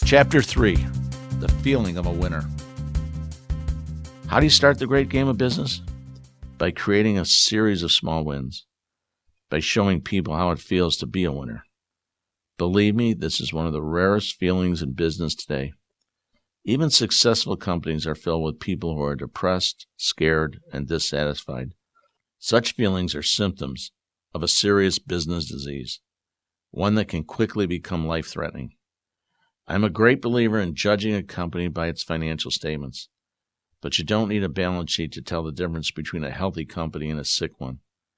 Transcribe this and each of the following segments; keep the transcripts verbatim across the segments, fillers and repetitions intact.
Chapter three, the feeling of a winner. How do you start the great game of business? By creating a series of small wins, by showing people how it feels to be a winner. Believe me, this is one of the rarest feelings in business today. Even successful companies are filled with people who are depressed, scared, and dissatisfied. Such feelings are symptoms of a serious business disease, one that can quickly become life-threatening. I'm a great believer in judging a company by its financial statements, but you don't need a balance sheet to tell the difference between a healthy company and a sick one.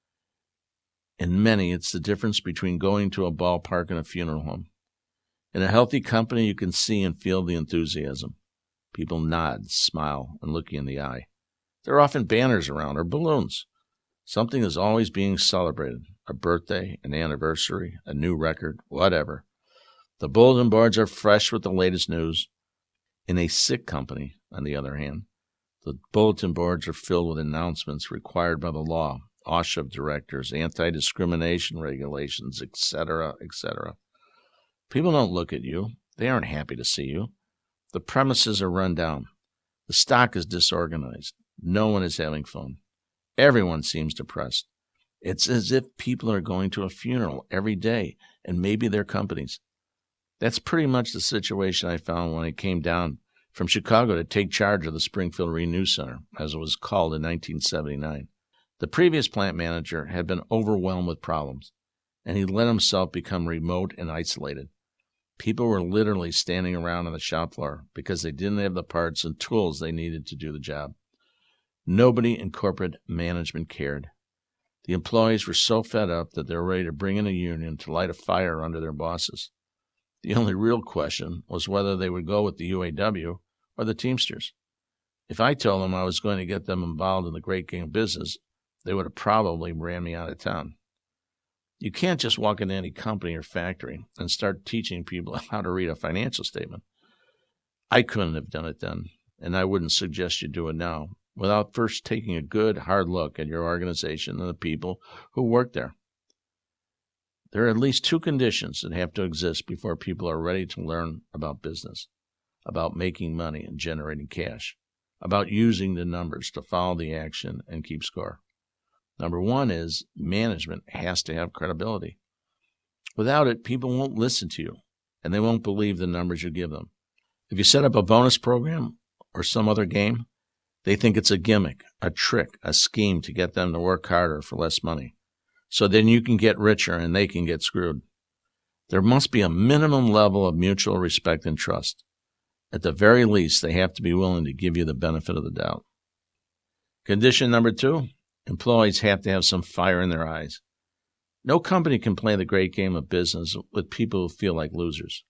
In many, it's the difference between going to a ballpark and a funeral home. In a healthy company, you can see and feel the enthusiasm. People nod, smile, and look you in the eye. There are often banners around or balloons. Something is always being celebrated, a birthday, an anniversary, a new record, whatever. The bulletin boards are fresh with the latest news. In a sick company, on the other hand, the bulletin boards are filled with announcements required by the law, OSHA directors, anti-discrimination regulations, et cetera, et cetera. People don't look at you. They aren't happy to see you. The premises are run down. The stock is disorganized. No one is having fun. Everyone seems depressed. It's as if people are going to a funeral every day, and maybe their companies. That's pretty much the situation I found when I came down from Chicago to take charge of the Springfield Renew Center, as it was called in nineteen seventy-nine. The previous plant manager had been overwhelmed with problems, and he let himself become remote and isolated. People were literally standing around on the shop floor because they didn't have the parts and tools they needed to do the job. Nobody in corporate management cared. The employees were so fed up that they were ready to bring in a union to light a fire under their bosses. The only real question was whether they would go with the U A W or the Teamsters. If I told them I was going to get them involved in the great game business, they would have probably ran me out of town. You can't just walk into any company or factory and start teaching people how to read a financial statement. I couldn't have done it then, and I wouldn't suggest you do it now, without first taking a good, hard look at your organization and the people who work there. There are at least two conditions that have to exist before people are ready to learn about business, about making money and generating cash, about using the numbers to follow the action and keep score. Number one is management has to have credibility. Without it, people won't listen to you, and they won't believe the numbers you give them. If you set up a bonus program or some other game, they think it's a gimmick, a trick, a scheme to get them to work harder for less money. So then you can get richer and they can get screwed. There must be a minimum level of mutual respect and trust. At the very least, they have to be willing to give you the benefit of the doubt. Condition number two, employees have to have some fire in their eyes. No company can play the great game of business with people who feel like losers.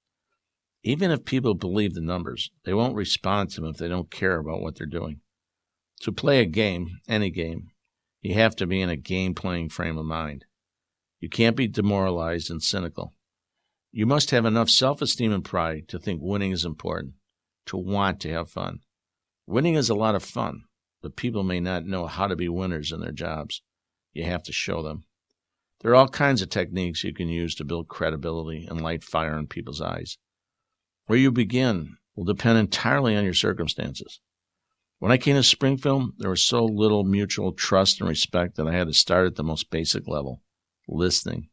Even if people believe the numbers, they won't respond to them if they don't care about what they're doing. To play a game, any game, you have to be in a game-playing frame of mind. You can't be demoralized and cynical. You must have enough self-esteem and pride to think winning is important, to want to have fun. Winning is a lot of fun, but people may not know how to be winners in their jobs. You have to show them. There are all kinds of techniques you can use to build credibility and light fire in people's eyes. Where you begin will depend entirely on your circumstances. When I came to Springfield, there was so little mutual trust and respect that I had to start at the most basic level, listening.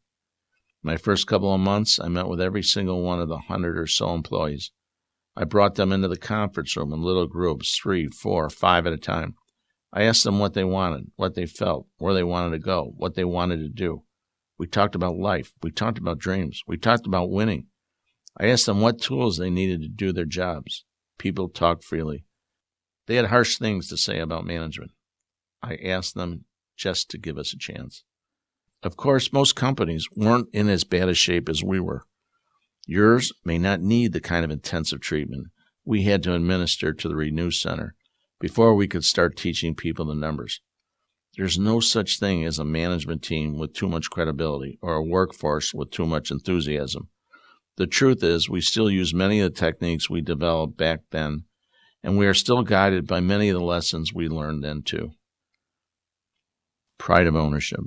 My first couple of months, I met with every single one of the hundred or so employees. I brought them into the conference room in little groups, three, four, five at a time. I asked them what they wanted, what they felt, where they wanted to go, what they wanted to do. We talked about life. We talked about dreams. We talked about winning. I asked them what tools they needed to do their jobs. People talk freely. They had harsh things to say about management. I asked them just to give us a chance. Of course, most companies weren't in as bad a shape as we were. Yours may not need the kind of intensive treatment we had to administer to the Renew Center before we could start teaching people the numbers. There's no such thing as a management team with too much credibility or a workforce with too much enthusiasm. The truth is, we still use many of the techniques we developed back then, and we are still guided by many of the lessons we learned then too. Pride of ownership.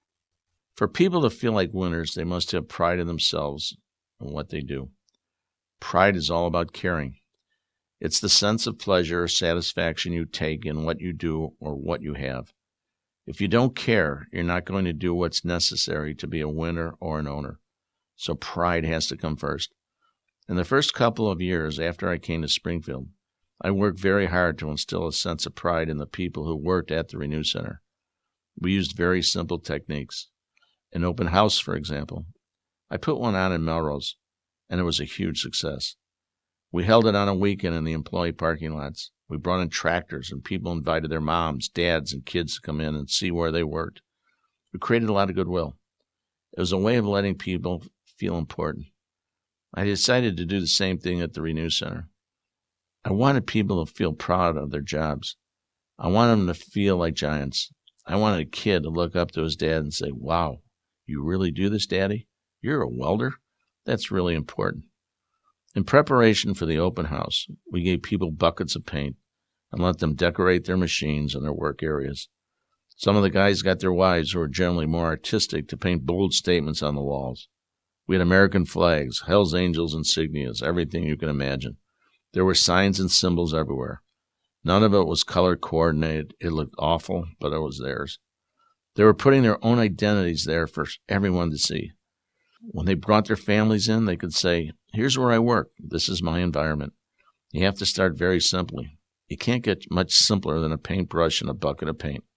For people to feel like winners, they must have pride in themselves and what they do. Pride is all about caring. It's the sense of pleasure or satisfaction you take in what you do or what you have. If you don't care, you're not going to do what's necessary to be a winner or an owner. So pride has to come first. In the first couple of years after I came to Springfield, I worked very hard to instill a sense of pride in the people who worked at the Renew Center. We used very simple techniques. An open house, for example. I put one on in Melrose, and it was a huge success. We held it on a weekend in the employee parking lots. We brought in tractors, and people invited their moms, dads, and kids to come in and see where they worked. We created a lot of goodwill. It was a way of letting people feel important. I decided to do the same thing at the Renew Center. I wanted people to feel proud of their jobs. I wanted them to feel like giants. I wanted a kid to look up to his dad and say, "Wow, you really do this, Daddy? You're a welder?" That's really important. In preparation for the open house, we gave people buckets of paint and let them decorate their machines and their work areas. Some of the guys got their wives, who were generally more artistic, to paint bold statements on the walls. We had American flags, Hell's Angels insignias, everything you can imagine. There were signs and symbols everywhere. None of it was color coordinated. It looked awful, but it was theirs. They were putting their own identities there for everyone to see. When they brought their families in, they could say, "Here's where I work. This is my environment." You have to start very simply. You can't get much simpler than a paintbrush and a bucket of paint.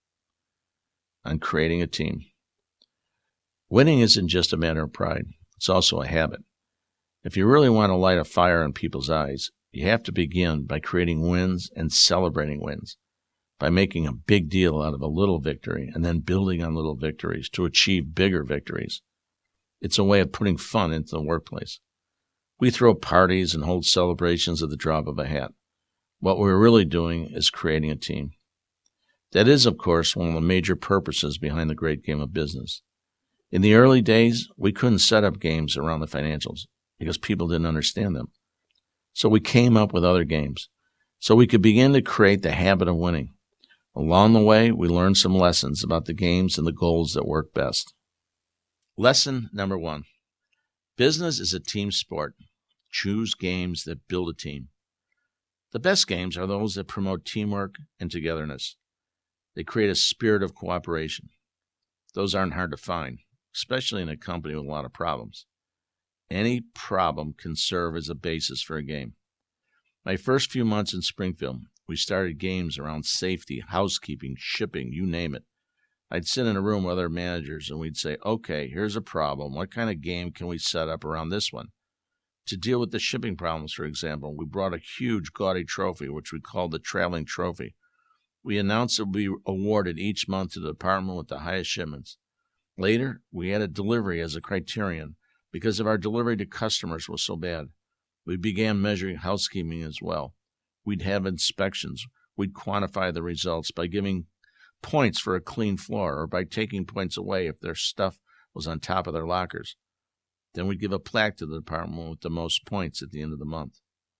On creating a team. Winning isn't just a matter of pride. It's also a habit. If you really want to light a fire in people's eyes, you have to begin by creating wins and celebrating wins, by making a big deal out of a little victory and then building on little victories to achieve bigger victories. It's a way of putting fun into the workplace. We throw parties and hold celebrations at the drop of a hat. What we're really doing is creating a team. That is, of course, one of the major purposes behind the great game of business. In the early days, we couldn't set up games around the financials because people didn't understand them. So we came up with other games so we could begin to create the habit of winning. Along the way, we learned some lessons about the games and the goals that work best. Lesson number one. Business is a team sport. Choose games that build a team. The best games are those that promote teamwork and togetherness. They create a spirit of cooperation. Those aren't hard to find, especially in a company with a lot of problems. Any problem can serve as a basis for a game. My first few months in Springfield, we started games around safety, housekeeping, shipping, you name it. I'd sit in a room with other managers and we'd say, "Okay, here's a problem. What kind of game can we set up around this one?" To deal with the shipping problems, for example, we brought a huge gaudy trophy, which we called the Traveling Trophy. We announced it would be awarded each month to the department with the highest shipments. Later, we added delivery as a criterion because if our delivery to customers was so bad. We began measuring housekeeping as well. We'd have inspections. We'd quantify the results by giving points for a clean floor or by taking points away if their stuff was on top of their lockers. Then we'd give a plaque to the department with the most points at the end of the month.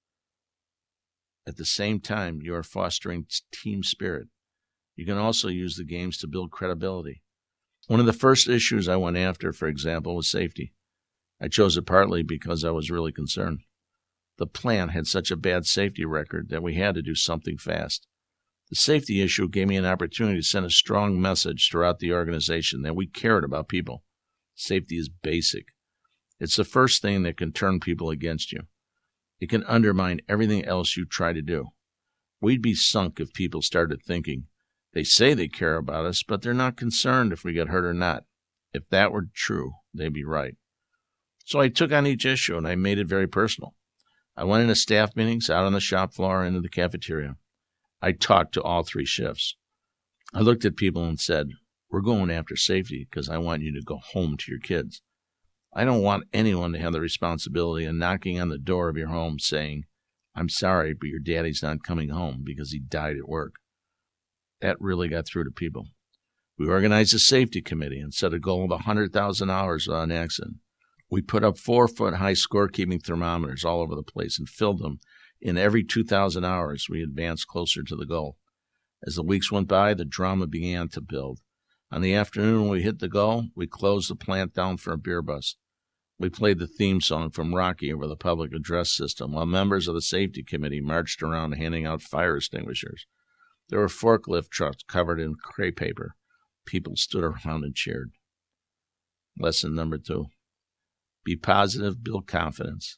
At the same time, you are fostering team spirit. You can also use the games to build credibility. One of the first issues I went after, for example, was safety. I chose it partly because I was really concerned. The plant had such a bad safety record that we had to do something fast. The safety issue gave me an opportunity to send a strong message throughout the organization that we cared about people. Safety is basic. It's the first thing that can turn people against you. It can undermine everything else you try to do. We'd be sunk if people started thinking, they say they care about us, but they're not concerned if we get hurt or not. If that were true, they'd be right. So I took on each issue and I made it very personal. I went into staff meetings, out on the shop floor, into the cafeteria. I talked to all three shifts. I looked at people and said, "We're going after safety because I want you to go home to your kids. I don't want anyone to have the responsibility of knocking on the door of your home saying, 'I'm sorry, but your daddy's not coming home because he died at work.'" That really got through to people. We organized a safety committee and set a goal of one hundred thousand hours without an accident. We put up four-foot-high scorekeeping thermometers all over the place and filled them. In every two thousand hours, we advanced closer to the goal. As the weeks went by, the drama began to build. On the afternoon when we hit the goal, we closed the plant down for a beer bus. We played the theme song from Rocky over the public address system while members of the safety committee marched around handing out fire extinguishers. There were forklift trucks covered in crepe paper. People stood around and cheered. Lesson number two. Be positive, build confidence.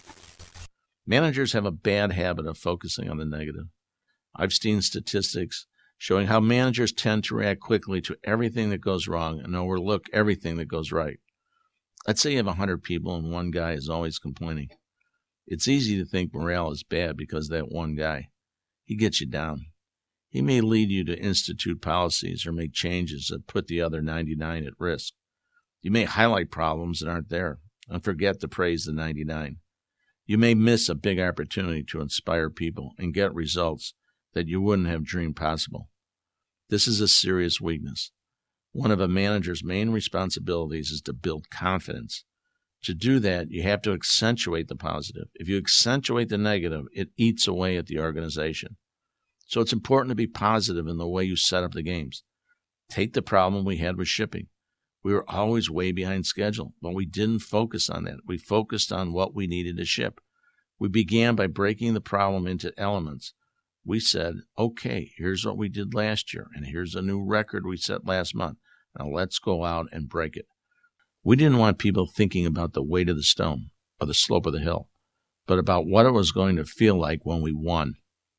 Managers have a bad habit of focusing on the negative. I've seen statistics showing how managers tend to react quickly to everything that goes wrong and overlook everything that goes right. Let's say you have one hundred people and one guy is always complaining. It's easy to think morale is bad because of that one guy. He gets you down. He may lead you to institute policies or make changes that put the other ninety-nine at risk. You may highlight problems that aren't there and forget to praise the ninety-nine. You may miss a big opportunity to inspire people and get results that you wouldn't have dreamed possible. This is a serious weakness. One of a manager's main responsibilities is to build confidence. To do that, you have to accentuate the positive. If you accentuate the negative, it eats away at the organization. So it's important to be positive in the way you set up the games. Take the problem we had with shipping. We were always way behind schedule, but we didn't focus on that. We focused on what we needed to ship. We began by breaking the problem into elements. We said, okay, here's what we did last year, and here's a new record we set last month. Now let's go out and break it. We didn't want people thinking about the weight of the stone or the slope of the hill, but about what it was going to feel like when we won.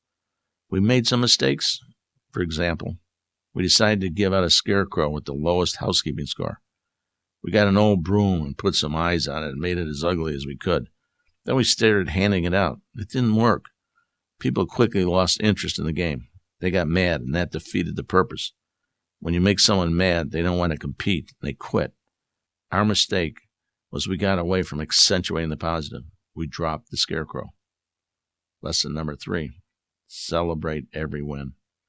We made some mistakes. For example, we decided to give out a scarecrow with the lowest housekeeping score. We got an old broom and put some eyes on it and made it as ugly as we could. Then we started handing it out. It didn't work. People quickly lost interest in the game. They got mad, and that defeated the purpose. When you make someone mad, they don't want to compete. They quit. Our mistake was we got away from accentuating the positive. We dropped the scarecrow. Lesson number three, celebrate every win.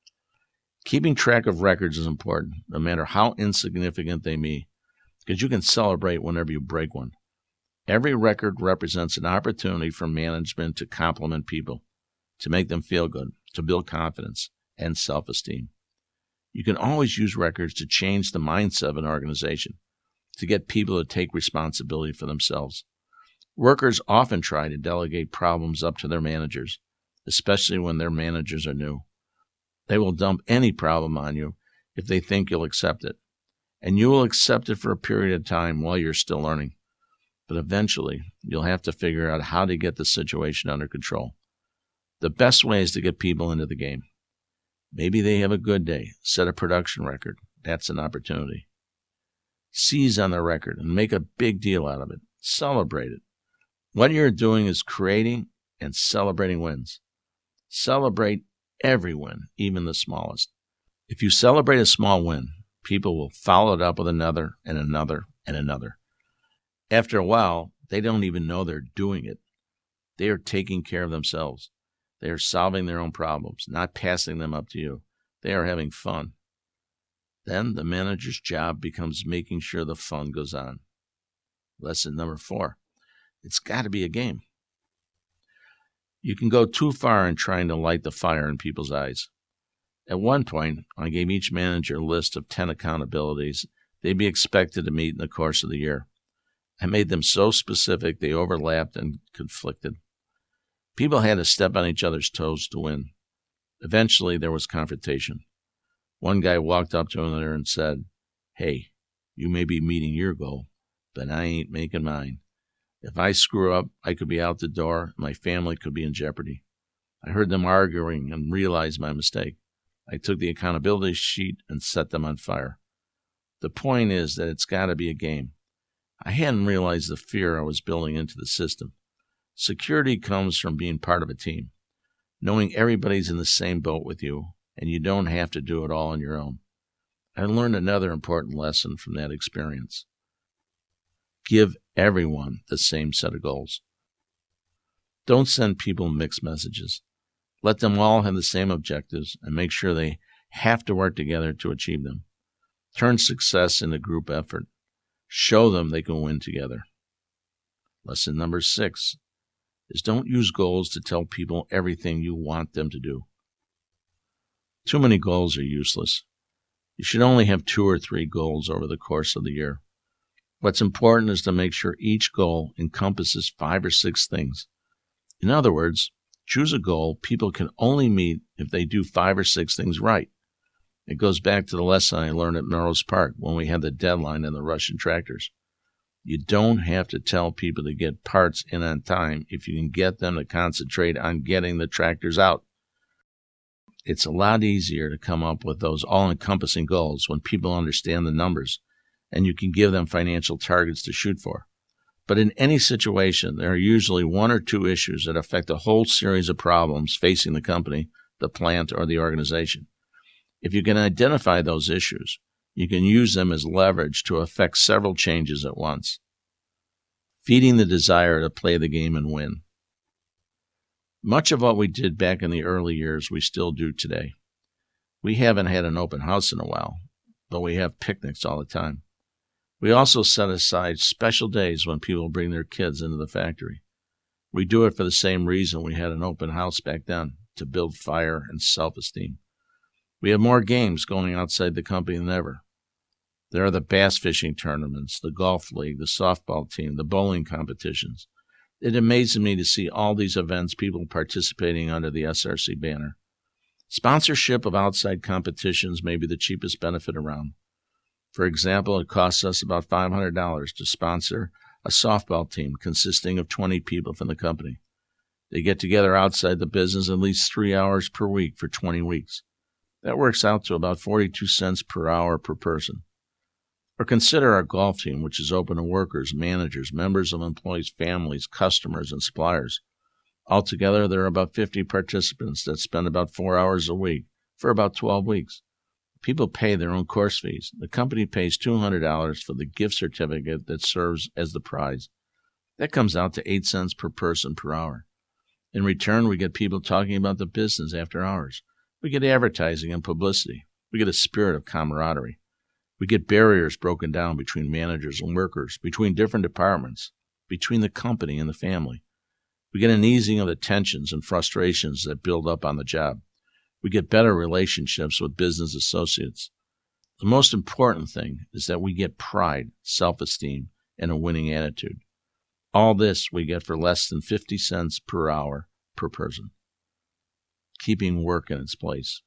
Keeping track of records is important, no matter how insignificant they may, because you can celebrate whenever you break one. Every record represents an opportunity for management to compliment people, to make them feel good, to build confidence and self-esteem. You can always use records to change the mindset of an organization, to get people to take responsibility for themselves. Workers often try to delegate problems up to their managers, especially when their managers are new. They will dump any problem on you if they think you'll accept it, and you will accept it for a period of time while you're still learning. But eventually, you'll have to figure out how to get the situation under control. The best way is to get people into the game. Maybe they have a good day, set a production record. That's an opportunity. Seize on the record and make a big deal out of it. Celebrate it. What you're doing is creating and celebrating wins. Celebrate every win, even the smallest. If you celebrate a small win, people will follow it up with another and another and another. After a while, they don't even know they're doing it. They are taking care of themselves. They are solving their own problems, not passing them up to you. They are having fun. Then the manager's job becomes making sure the fun goes on. Lesson number four, it's got to be a game. You can go too far in trying to light the fire in people's eyes. At one point, I gave each manager a list of ten accountabilities they'd be expected to meet in the course of the year. I made them so specific they overlapped and conflicted. People had to step on each other's toes to win. Eventually, there was confrontation. One guy walked up to another and said, "Hey, you may be meeting your goal, but I ain't making mine. If I screw up, I could be out the door. My family could be in jeopardy." I heard them arguing and realized my mistake. I took the accountability sheet and set them on fire. The point is that it's got to be a game. I hadn't realized the fear I was building into the system. Security comes from being part of a team, knowing everybody's in the same boat with you, and you don't have to do it all on your own. I learned another important lesson from that experience. Give everyone the same set of goals. Don't send people mixed messages. Let them all have the same objectives and make sure they have to work together to achieve them. Turn success into group effort. Show them they can win together. Lesson number six is don't use goals to tell people everything you want them to do. Too many goals are useless. You should only have two or three goals over the course of the year. What's important is to make sure each goal encompasses five or six things. In other words, choose a goal people can only meet if they do five or six things right. It goes back to the lesson I learned at Melrose Park when we had the deadline and the Russian tractors. You don't have to tell people to get parts in on time if you can get them to concentrate on getting the tractors out. It's a lot easier to come up with those all-encompassing goals when people understand the numbers and you can give them financial targets to shoot for. But in any situation, there are usually one or two issues that affect a whole series of problems facing the company, the plant, or the organization. If you can identify those issues, you can use them as leverage to affect several changes at once. Feeding the desire to play the game and win. Much of what we did back in the early years, we still do today. We haven't had an open house in a while, but we have picnics all the time. We also set aside special days when people bring their kids into the factory. We do it for the same reason we had an open house back then, to build fire and self-esteem. We have more games going outside the company than ever. There are the bass fishing tournaments, the golf league, the softball team, the bowling competitions. It amazes me to see all these events, people participating under the S R C banner. Sponsorship of outside competitions may be the cheapest benefit around. For example, it costs us about five hundred dollars to sponsor a softball team consisting of twenty people from the company. They get together outside the business at least three hours per week for twenty weeks. That works out to about forty-two cents per hour per person. Or consider our golf team, which is open to workers, managers, members of employees' families, customers, and suppliers. Altogether, there are about fifty participants that spend about four hours a week for about twelve weeks. People pay their own course fees. The company pays two hundred dollars for the gift certificate that serves as the prize. That comes out to eight cents per person per hour. In return, we get people talking about the business after hours. We get advertising and publicity. We get a spirit of camaraderie. We get barriers broken down between managers and workers, between different departments, between the company and the family. We get an easing of the tensions and frustrations that build up on the job. We get better relationships with business associates. The most important thing is that we get pride, self-esteem, and a winning attitude. All this we get for less than fifty cents per hour per person. Keeping work in its place.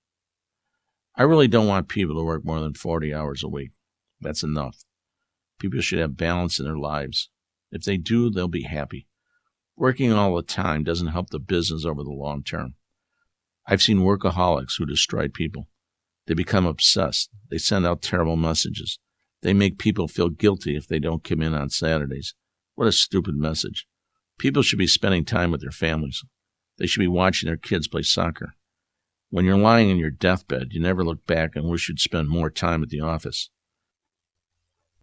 I really don't want people to work more than forty hours a week. That's enough. People should have balance in their lives. If they do, they'll be happy. Working all the time doesn't help the business over the long term. I've seen workaholics who destroy people. They become obsessed. They send out terrible messages. They make people feel guilty if they don't come in on Saturdays. What a stupid message. People should be spending time with their families. They should be watching their kids play soccer. When you're lying in your deathbed, you never look back and wish you'd spend more time at the office.